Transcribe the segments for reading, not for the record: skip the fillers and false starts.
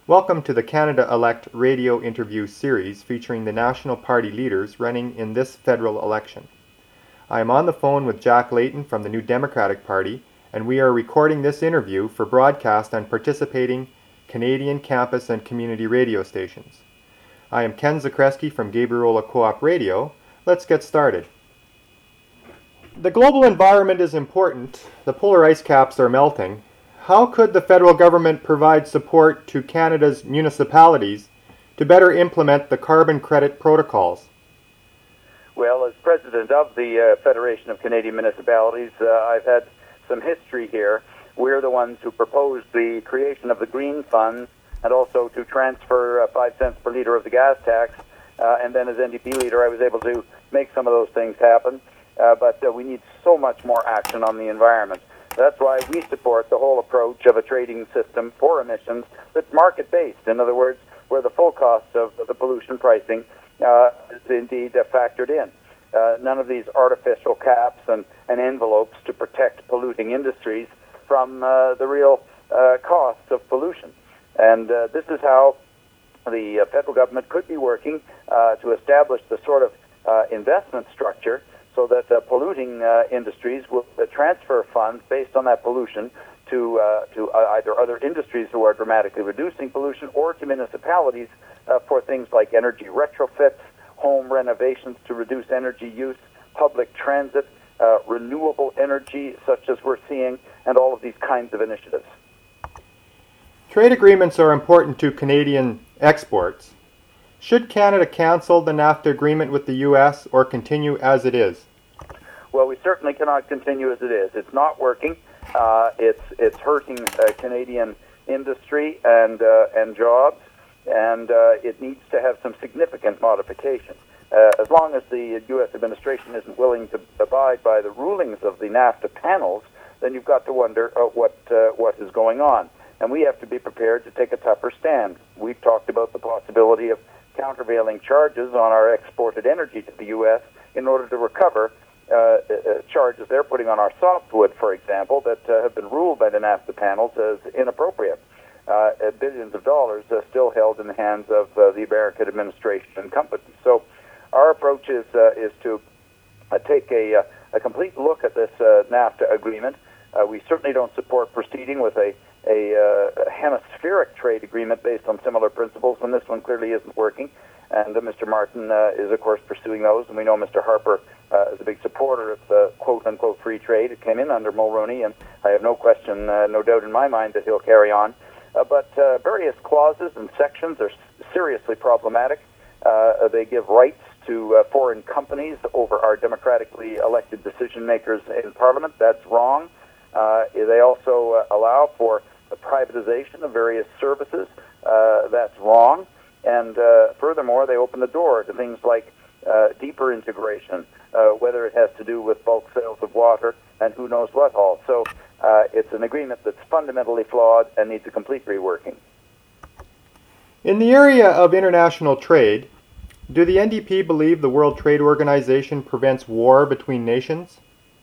Welcome to the Canada Elect radio interview series featuring the National Party leaders running in this federal election. I am on the phone with Jack Layton from the New Democratic Party, and we are recording this interview for broadcast on participating Canadian campus and community radio stations. I am Ken Zakreski from Gabriola Co-op Radio. Let's get started. The global environment is important. The polar ice caps are melting. How could the federal government provide support to Canada's municipalities to better implement the carbon credit protocols? Well, as president of the Federation of Canadian Municipalities, I've had some history here. We're the ones who proposed the creation of the Green Fund and also to transfer 5 cents per litre of the gas tax. And then as NDP leader, I was able to make some of those things happen. But we need so much more action on the environment. That's why we support the whole approach of a trading system for emissions that's market-based. In other words, where the full cost of the pollution pricing is indeed factored in. None of these artificial caps and envelopes to protect polluting industries from the real costs of pollution. And this is how the federal government could be working to establish the sort of investment structure so that polluting industries will transfer funds based on that pollution to either other industries who are dramatically reducing pollution or to municipalities for things like energy retrofits, home renovations to reduce energy use, public transit, renewable energy such as we're seeing, and all of these kinds of initiatives. Trade agreements are important to Canadian exports. Should Canada cancel the NAFTA agreement with the U.S. or continue as it is? Well, we certainly cannot continue as it is. It's not working. It's hurting Canadian industry and jobs, and it needs to have some significant modification. As long as the U.S. administration isn't willing to abide by the rulings of the NAFTA panels, then you've got to wonder what is going on. And we have to be prepared to take a tougher stand. We've talked about the possibility of countervailing charges on our exported energy to the U.S. in order to recover charges they're putting on our softwood, for example, that have been ruled by the NAFTA panels as inappropriate. Billions of dollars still held in the hands of the American administration and companies. So our approach is to take a complete look at this NAFTA agreement. We certainly don't support proceeding with a hemispheric trade agreement based on similar principles when this one clearly isn't working. And Mr. Martin is, of course, pursuing those. And we know Mr. Harper is a big supporter of quote-unquote free trade. It came in under Mulroney, and I have no question, no doubt in my mind that he'll carry on. But various clauses and sections are seriously problematic. They give rights to foreign companies over our democratically elected decision-makers in Parliament. That's wrong. They also allow for the privatization of various services. That's wrong. And furthermore, they open the door to things like deeper integration, whether it has to do with bulk sales of water and who knows what all. So it's an agreement that's fundamentally flawed and needs a complete reworking. In the area of international trade, do the NDP believe the World Trade Organization prevents war between nations?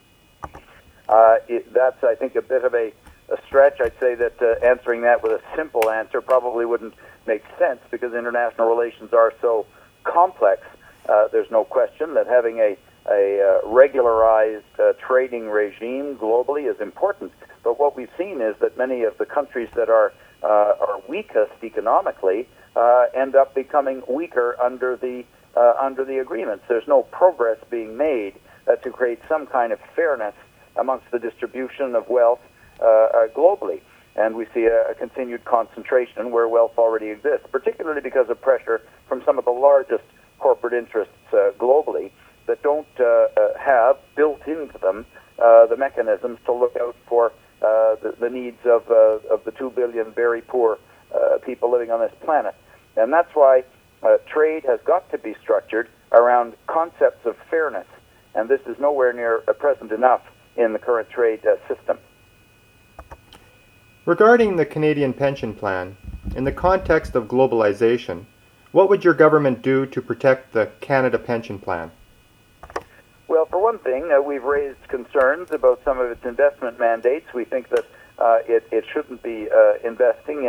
That's, I think, a bit of a stretch. I'd say that answering that with a simple answer probably wouldn't make sense because international relations are so complex. There's no question that having a regularized trading regime globally is important. But what we've seen is that many of the countries that are weakest economically end up becoming weaker under the agreements. There's no progress being made to create some kind of fairness amongst the distribution of wealth globally. And we see a continued concentration where wealth already exists, particularly because of pressure from some of the largest corporate interests globally that don't have built into them the mechanisms to look out for the needs of the 2 billion very poor people living on this planet. And that's why trade has got to be structured around concepts of fairness. And this is nowhere near present enough in the current trade system. Regarding the Canadian pension plan, in the context of globalization, what would your government do to protect the Canada pension plan? Well, for one thing, we've raised concerns about some of its investment mandates. We think that it shouldn't be investing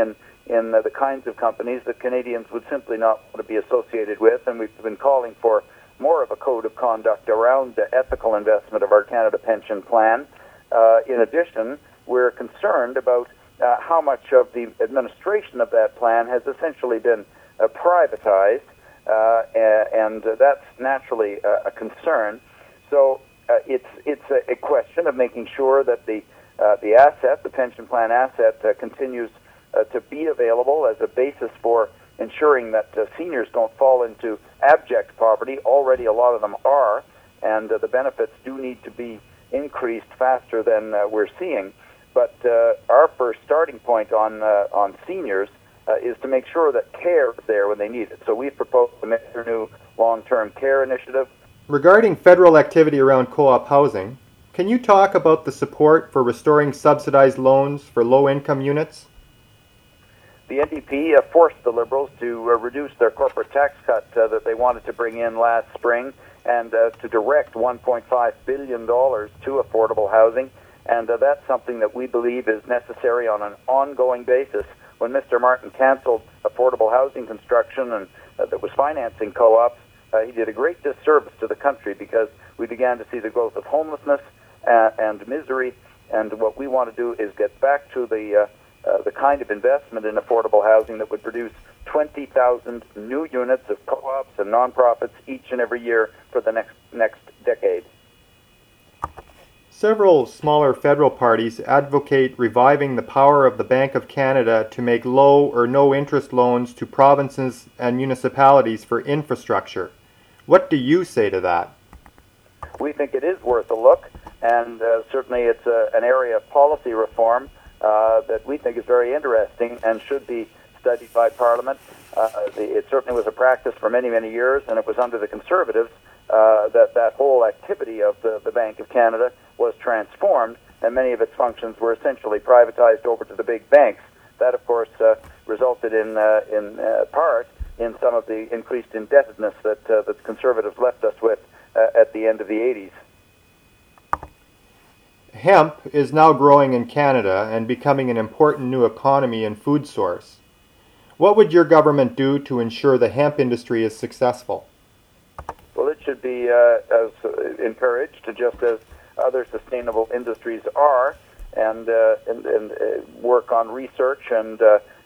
in the kinds of companies that Canadians would simply not want to be associated with, and we've been calling for more of a code of conduct around the ethical investment of our Canada Pension Plan. In addition, we're concerned about how much of the administration of that plan has essentially been privatized, and that's naturally a concern. So it's a question of making sure that the asset, the pension plan asset, continues to be available as a basis for ensuring that seniors don't fall into abject poverty. Already a lot of them are, and the benefits do need to be increased faster than we're seeing. But our first starting point on seniors is to make sure that care is there when they need it. So we've proposed a new long-term care initiative. Regarding federal activity around co-op housing, can you talk about the support for restoring subsidized loans for low-income units? The NDP forced the Liberals to reduce their corporate tax cut that they wanted to bring in last spring, and to direct $1.5 billion to affordable housing. And that's something that we believe is necessary on an ongoing basis. When Mr. Martin canceled affordable housing construction and that was financing co-ops, he did a great disservice to the country, because we began to see the growth of homelessness and misery. And what we want to do is get back to the kind of investment in affordable housing that would produce 20,000 new units of co-ops and nonprofits each and every year for the next decade. Several smaller federal parties advocate reviving the power of the Bank of Canada to make low or no interest loans to provinces and municipalities for infrastructure. What do you say to that? We think it is worth a look, and certainly it's an area of policy reform that we think is very interesting and should be studied by Parliament. It certainly was a practice for many, many years, and it was under the Conservatives that whole activity of the Bank of Canada was transformed, and many of its functions were essentially privatized over to the big banks. That, of course, resulted in part in some of the increased indebtedness that the Conservatives left us with at the end of the 80s. Hemp is now growing in Canada and becoming an important new economy and food source. What would your government do to ensure the hemp industry is successful? Well, it should be as encouraged, just as other sustainable industries are, and work on research and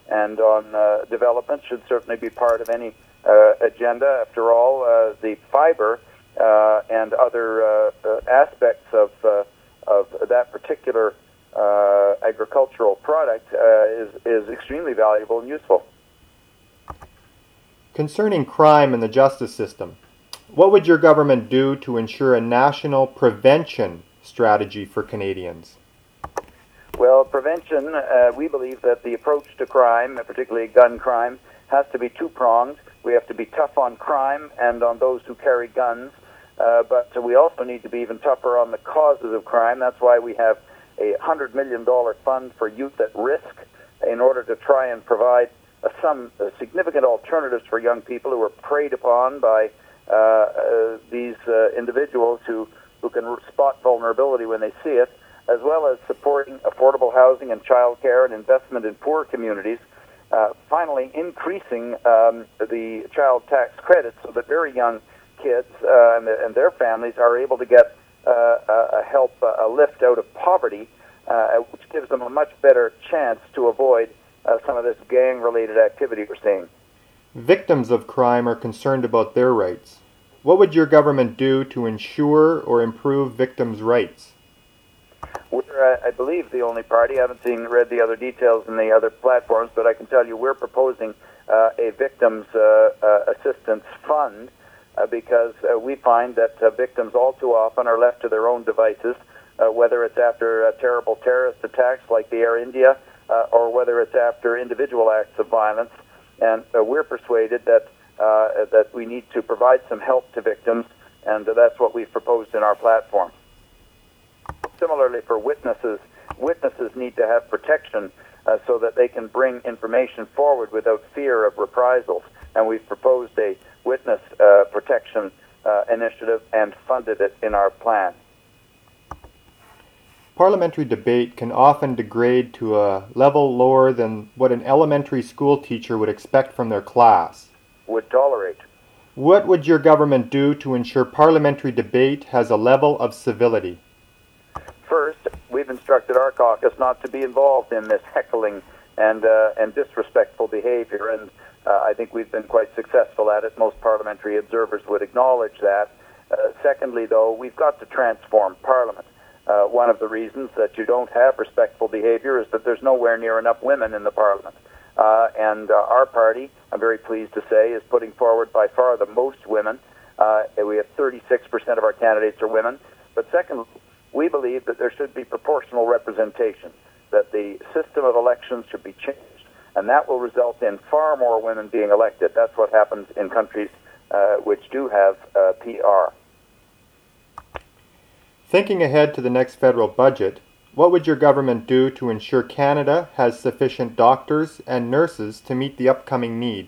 on development should certainly be part of any agenda. After all, the fiber and other aspects of that particular agricultural product is extremely valuable and useful. Concerning crime in the justice system, what would your government do to ensure a national prevention strategy for Canadians? Well, prevention, we believe that the approach to crime, particularly gun crime, has to be two-pronged. We have to be tough on crime and on those who carry guns, but we also need to be even tougher on the causes of crime. That's why we have a $100 million fund for youth at risk, in order to try and provide some significant alternatives for young people who are preyed upon by these individuals who can spot vulnerability when they see it, as well as supporting affordable housing and child care and investment in poor communities. Finally, increasing the child tax credits so that very young kids and their families are able to get a lift out of poverty, which gives them a much better chance to avoid some of this gang-related activity we're seeing. Victims of crime are concerned about their rights. What would your government do to ensure or improve victims' rights? We're, I believe, the only party. I haven't read the other details in the other platforms, but I can tell you we're proposing a victims assistance fund because we find that victims all too often are left to their own devices, whether it's after terrible terrorist attacks like the Air India, or whether it's after individual acts of violence. And we're persuaded that we need to provide some help to victims, and that's what we've proposed in our platform. Similarly, for witnesses need to have protection so that they can bring information forward without fear of reprisals. And we've proposed a witness protection initiative and funded it in our plan. Parliamentary debate can often degrade to a level lower than what an elementary school teacher would expect from their class. Would tolerate. What would your government do to ensure parliamentary debate has a level of civility? First, we've instructed our caucus not to be involved in this heckling and disrespectful behavior, and I think we've been quite successful at it. Most parliamentary observers would acknowledge that. Secondly, though, we've got to transform Parliament. One of the reasons that you don't have respectful behavior is that there's nowhere near enough women in the Parliament. And our party, I'm very pleased to say, is putting forward by far the most women. We have 36% of our candidates are women. But secondly, we believe that there should be proportional representation, that the system of elections should be changed, and that will result in far more women being elected. That's what happens in countries which do have PR. Thinking ahead to the next federal budget, what would your government do to ensure Canada has sufficient doctors and nurses to meet the upcoming need?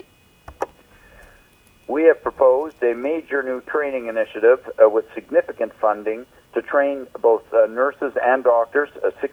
We have proposed a major new training initiative with significant funding to train both nurses and doctors,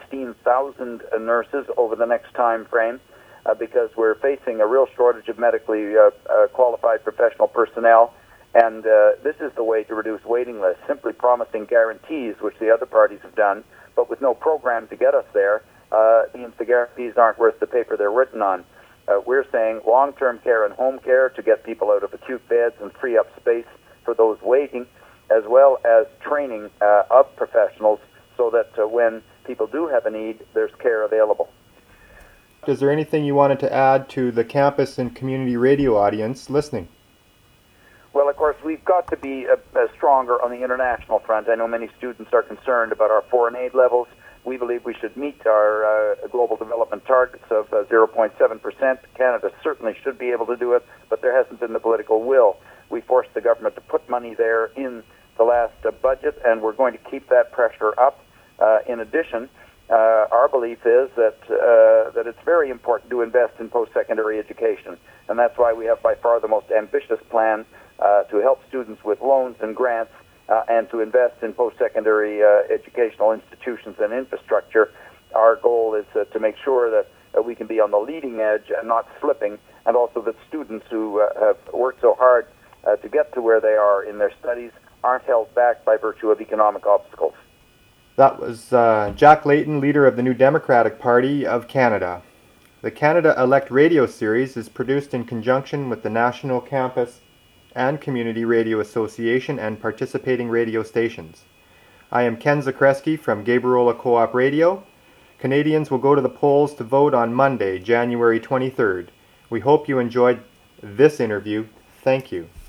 16,000 nurses over the next time frame, because we're facing a real shortage of medically qualified professional personnel. And this is the way to reduce waiting lists, simply promising guarantees, which the other parties have done, but with no program to get us there. The guarantees aren't worth the paper they're written on. We're saying long-term care and home care to get people out of acute beds and free up space for those waiting, as well as training of professionals so that when people do have a need, there's care available. Is there anything you wanted to add to the campus and community radio audience listening? Well, of course, we've got to be stronger on the international front. I know many students are concerned about our foreign aid levels. We believe we should meet our global development targets of 0.7%. Canada certainly should be able to do it, but there hasn't been the political will. We forced the government to put money there in the last budget, and we're going to keep that pressure up. In addition, our belief is that it's very important to invest in post-secondary education, and that's why we have by far the most ambitious plan to help students with loans and grants and to invest in post-secondary educational institutions and infrastructure. Our goal is to make sure that we can be on the leading edge and not slipping, and also that students who have worked so hard to get to where they are in their studies aren't held back by virtue of economic obstacles. That was Jack Layton, leader of the New Democratic Party of Canada. The Canada Elect Radio Series is produced in conjunction with the National Campus and Community Radio Association and participating radio stations. I am Ken Zakreski from Gabarola Co-op Radio. Canadians will go to the polls to vote on Monday, January 23rd. We hope you enjoyed this interview. Thank you.